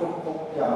福福音。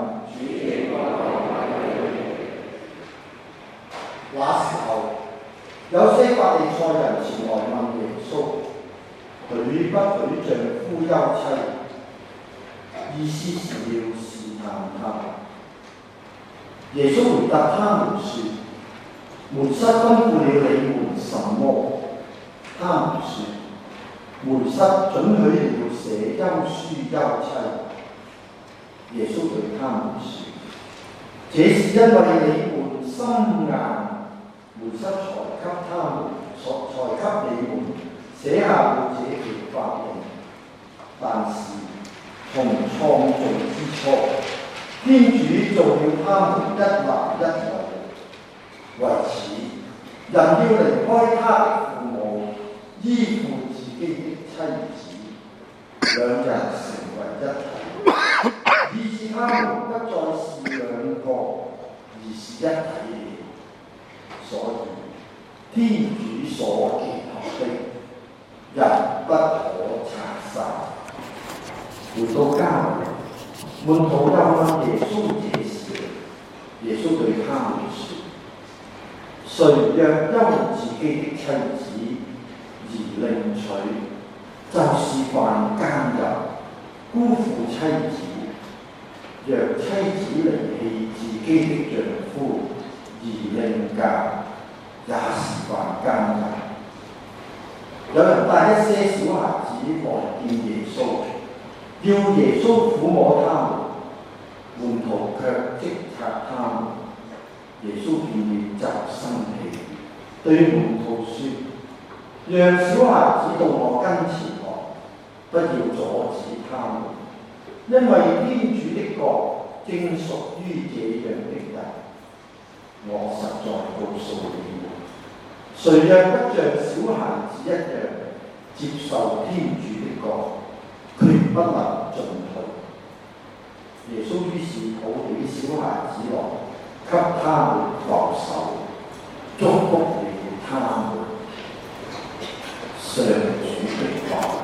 那時候，有些法利賽人前來問耶穌，許不許丈夫休妻？意思是要試探他。耶穌回答他們說：梅瑟吩咐了你們什麼？他們說：梅瑟准許了寫休書休妻。耶穌對他們說：這是因為你們心硬，梅瑟才給你們寫下了這條法令。但是從創造之初，天主造了他們一男一女，為此人要離開他的父母，依附自己的妻子，兩人成為一體，以致他們不再是兩個，而是一體了。所以天主所結合的，人不可拆散。回到家裏，門徒又問耶穌這事，耶穌對他們說：誰若休自己的妻子而另娶，就是犯奸淫，辜負妻子；若妻子離棄自己的丈夫而另嫁，也是犯奸淫。有人帶一些小孩子來見耶穌，要耶穌撫摸他們，門徒卻斥責他們。耶穌見了就生氣，對門徒說：讓小孩子到我跟前來，不要阻止他們，因為天主的國正屬於這樣的人。我實在告訴你們，誰若不像小孩子一樣接受天主的國，決不能進去。耶穌於是抱起小孩子來，給他們放手，祝福了他們。上主的話。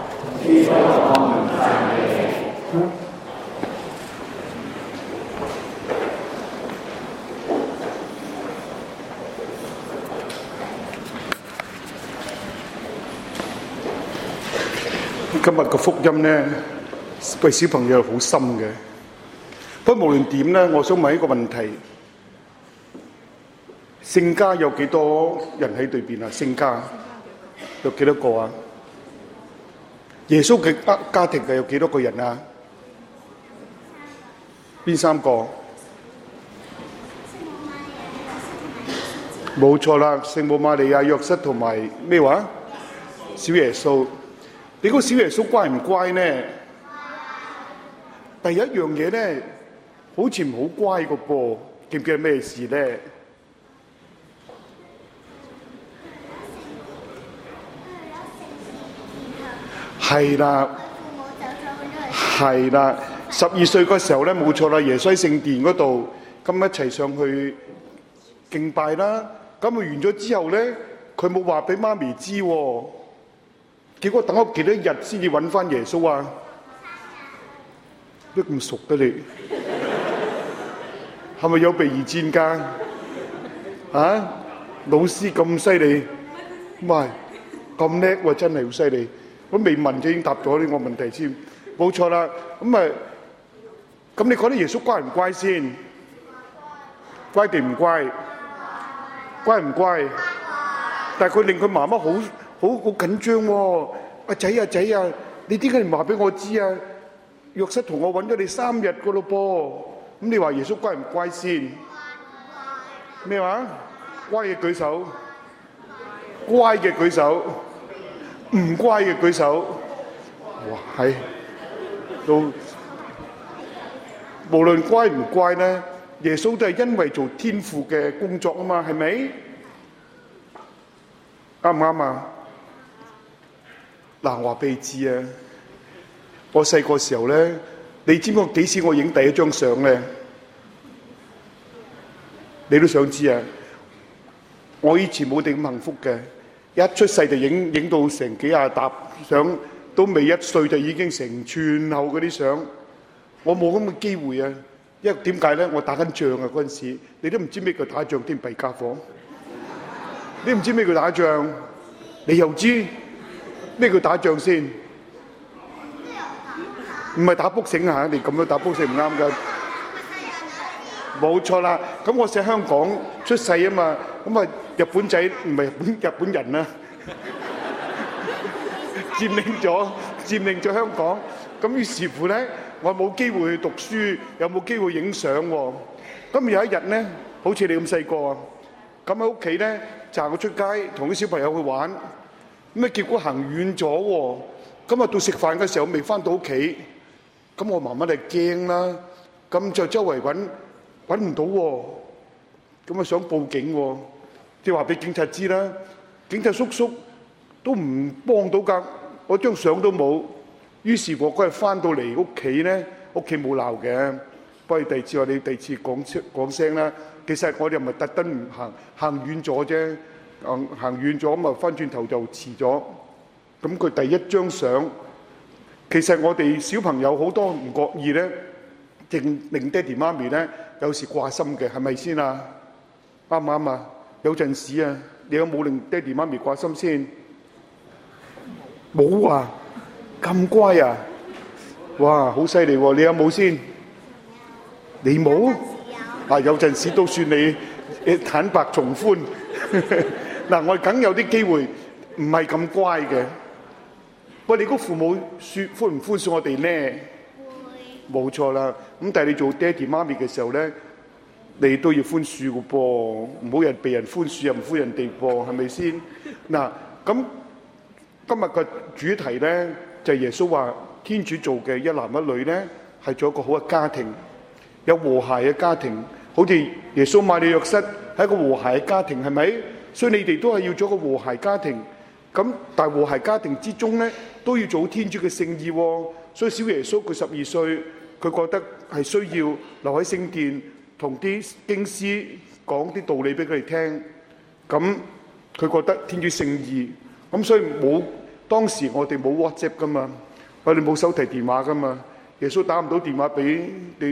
今日嘅福音呢，對小朋友好深嘅。不過無論點呢，我想問一個問題：聖家有幾多人喺裏邊啊？聖家有幾多個啊？耶穌嘅家庭嘅有幾多個人啊？邊三個？冇錯啦，聖母瑪利亞、約瑟同埋咩話？小耶穌。你估小耶穌乖唔乖呢？第一樣嘢呢，好似唔好乖個噃，記唔記得咩事呢？係啦，係啦，12歲嗰時候咧，冇錯啦，耶穌喺聖殿嗰度，咁一齊上去敬拜啦。咁佢完咗之後咧，佢冇話俾媽咪知喎。結果等咗幾多日先至揾翻耶穌啊？都咁熟嘅你，係咪有備而戰㗎？啊，老師咁犀利，唔係咁叻喎，真係好犀利。我未問就已經答咗呢個問題先，冇錯啦。咁你覺得耶穌乖唔乖先？乖定唔乖？乖唔乖？但係佢令佢媽媽好緊張喎！阿仔啊，你點解唔話俾我知啊？約瑟同我揾咗你3日噶咯噃，咁你話耶穌乖唔乖先？咩話？乖嘅舉手，乖嘅舉手，唔乖嘅舉手。哇，係都無論乖唔乖呢，耶穌都係因為做天父嘅工作啊嘛，係咪？啱唔啱啊？嗱，我話俾你知啊，我細個時候咧，你知唔知幾時我影第一張相咧？你都想知啊？我以前冇咁幸福嘅，一出世就影到成幾廿沓相，都未1歲就已經成串後嗰啲相。 我冇咁嘅機會啊！因為點解咧？我打緊仗啊嗰陣時，你都唔知咩叫打仗添，弊傢伙！你唔知咩叫打仗，你又知咩叫打仗先？唔係打卜繩嚇，你咁樣打卜繩唔啱㗎。冇錯啦，咁我喺香港出世啊嘛，咁啊日本仔唔係日本人啊，佔領咗香港，咁於是乎咧，我冇機會去讀書，又冇機會影相喎。咁有一日咧，好似你咁細個啊，咁喺屋企咧，就我出街同啲小朋友去玩，咁啊結果行遠咗喎，咁啊到食飯嘅時候未翻到屋企，咁我媽媽就驚啦，咁就周圍揾唔到喎，咁啊想報警喎，即係話俾警察知啦。警察叔叔都唔幫到㗎，我張相都冇。於是我嗰日翻到嚟屋企咧，屋企冇鬧嘅，不過第二次我哋第二次講聲啦。其實我哋又唔係特登唔行遠咗啫，行遠咗咁啊翻轉頭就遲咗。咁佢第一張相，其實我哋小朋友好多唔覺意咧，令爹哋媽咪咧有時掛心嘅，係咪先啊？啱唔啱啊？有陣時啊，你有冇令爹哋媽咪掛心先？冇啊，咁乖啊！哇，好犀利喎！你有冇先？你冇？啊，有陣時都算你坦白從寬。嗱，我哋梗有啲機會唔係咁乖嘅。喂，你個父母寬唔寬恕我哋咧？冇錯啦，咁但係你做爹哋媽咪嘅時候咧，你都要寬恕嘅噃，唔好人被人寬恕又唔寬人哋噃，係咪先？嗱，咁今日嘅主題咧就係耶穌話天主做嘅一男一女咧係做一個好嘅家庭，有和諧嘅家庭，好似耶穌瑪利約瑟係一個和諧嘅家庭，係咪？所以你哋都係要做一個和諧家庭，咁但係和諧家庭之中咧都要做天主嘅聖意喎。所以小耶穌佢12歲，佢覺得係需要留喺聖殿同啲經師講啲道理俾佢哋聽。咁佢覺得天主聖意，咁所以冇當時我哋冇 WhatsApp 噶嘛，我哋冇手提電話噶嘛。耶穌打唔到電話俾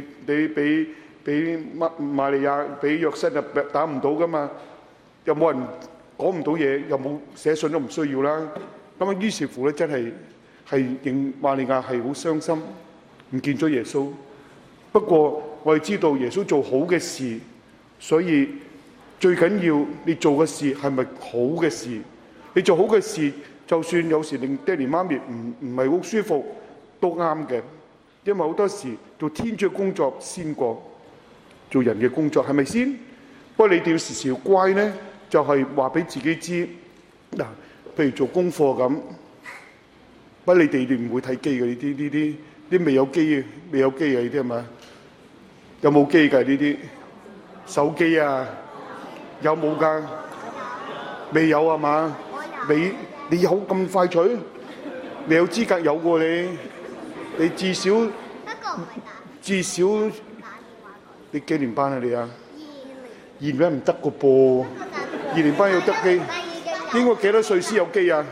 瑪利亞，俾約瑟啊，打唔到噶嘛。又冇人講唔到嘢，又冇寫信都唔需要啦。咁啊，於是乎咧，真係認瑪利亞係好傷心，唔見咗耶穌。不過我哋知道耶穌做好嘅事，所以最緊要你做嘅事係咪好嘅事？你做好嘅事，就算有時令爹哋媽咪唔係好舒服，都啱嘅。因為好多時做天主嘅工作先過做人嘅工作，係咪先？不過你哋要時時要乖咧，就係話俾自己知嗱，譬如做功課咁，不過你哋唔會睇機嘅，呢啲未有機嘅呢啲係咪？有冇機㗎呢啲？手機啊，有冇㗎？未有係嘛？你有咁快脆？你有資格有喎你至少你幾年班啊你啊？2年唔得個噃，2年班要得機，應該幾多歲先有機啊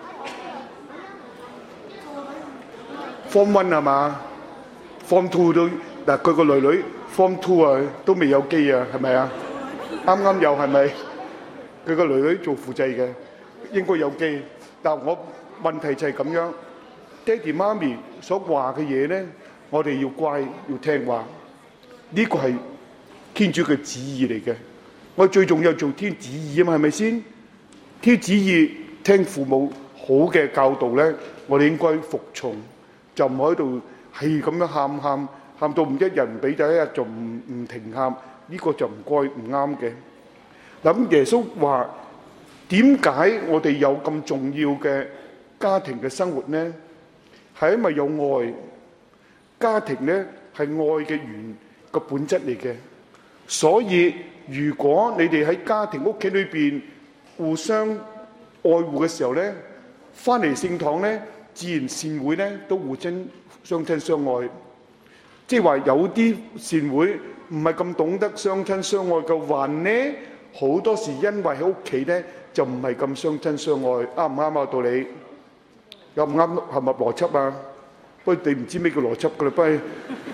？Form 1係嘛 ？Form 2都嗱，佢個女 Form 2啊都未有機啊，係咪啊？啱啱有係咪？佢個女做輔製嘅，應該有機。但我問題就係咁樣，爹哋媽咪所話嘅嘢咧，我哋要乖要聽話，呢個係天主嘅旨意嚟嘅。我最重要做天旨意啊嘛，係咪先？天旨意聽父母好嘅教導咧，我哋應該服從，就唔喺度係咁樣喊到唔一日唔俾第一日就唔停喊，呢個就唔啱嘅。嗱，咁耶穌話點解我哋有咁重要嘅家庭嘅生活呢？係因為有愛，家庭咧係愛嘅源個本質嚟嘅。所以如果你哋喺家庭屋企裏邊互相愛護嘅時候咧，翻嚟聖堂咧，自然善會咧都互相親相愛。即係話有啲善會唔係咁懂得相親相愛嘅話咧，好多時因為喺屋企咧就唔係咁相親相愛，啱唔啱啊？道理有唔啱合唔合邏輯啊？不過你唔知咩叫邏輯㗎啦，不過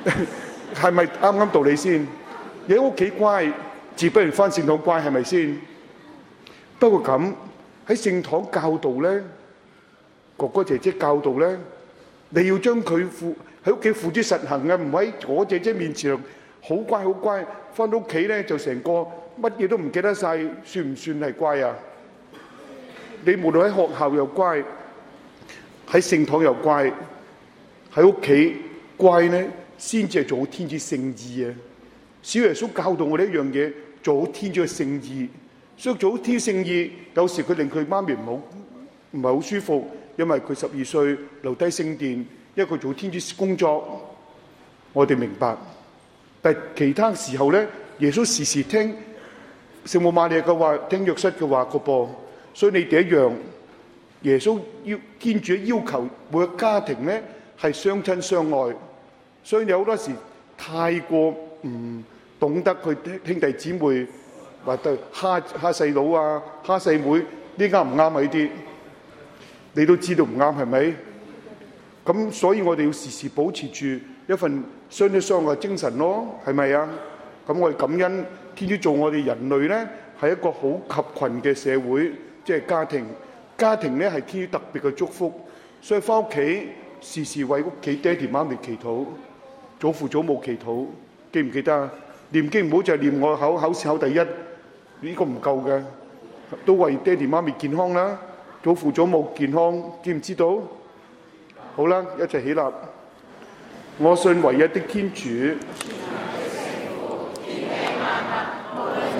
係咪啱啱道理先？你喺屋企乖，自不然翻聖堂乖，係咪先？不過咁喺聖堂教導咧，哥哥姐姐教導咧，你要將佢喺屋企付諸實行嘅，唔喺我姐姐面前好乖好乖，翻到屋企咧就成個乜嘢都唔記得晒，算唔算係乖啊？你無論喺學校又乖，喺聖堂又乖，喺屋企乖咧，先至係做好天主聖意啊！小耶穌教導我哋一樣嘢，做好天主嘅聖意。所以做好天主聖意，有時佢令佢媽咪唔係好舒服，因為佢12歲留低聖殿，因為佢做天主工作，我哋明白。但係其他時候咧，耶穌時時聽聖母瑪利亞嘅話，聽約瑟嘅話個噃。所以你哋一樣，耶穌天主要求每個家庭咧係相親相愛。所以有好多時太過唔懂得佢兄弟姊妹或者蝦細佬啊、蝦細妹，呢啱唔啱啊？呢啲你都知道唔啱，係咪？咁所以我哋要時時保持住一份相親相愛嘅精神咯，係咪啊？咁我哋感恩天主做我哋人類咧，係一個好合群嘅社會，即係家庭。家庭咧係天主特別嘅祝福，所以翻屋企時時為屋企爹哋媽咪祈禱，祖父祖母祈禱，記唔記得啊？念經唔好就係念我考試考第一，呢個唔夠嘅，都為爹哋媽咪健康啦，祖父祖母健康，知唔知道？好啦，一齊起立。我信唯一的天主。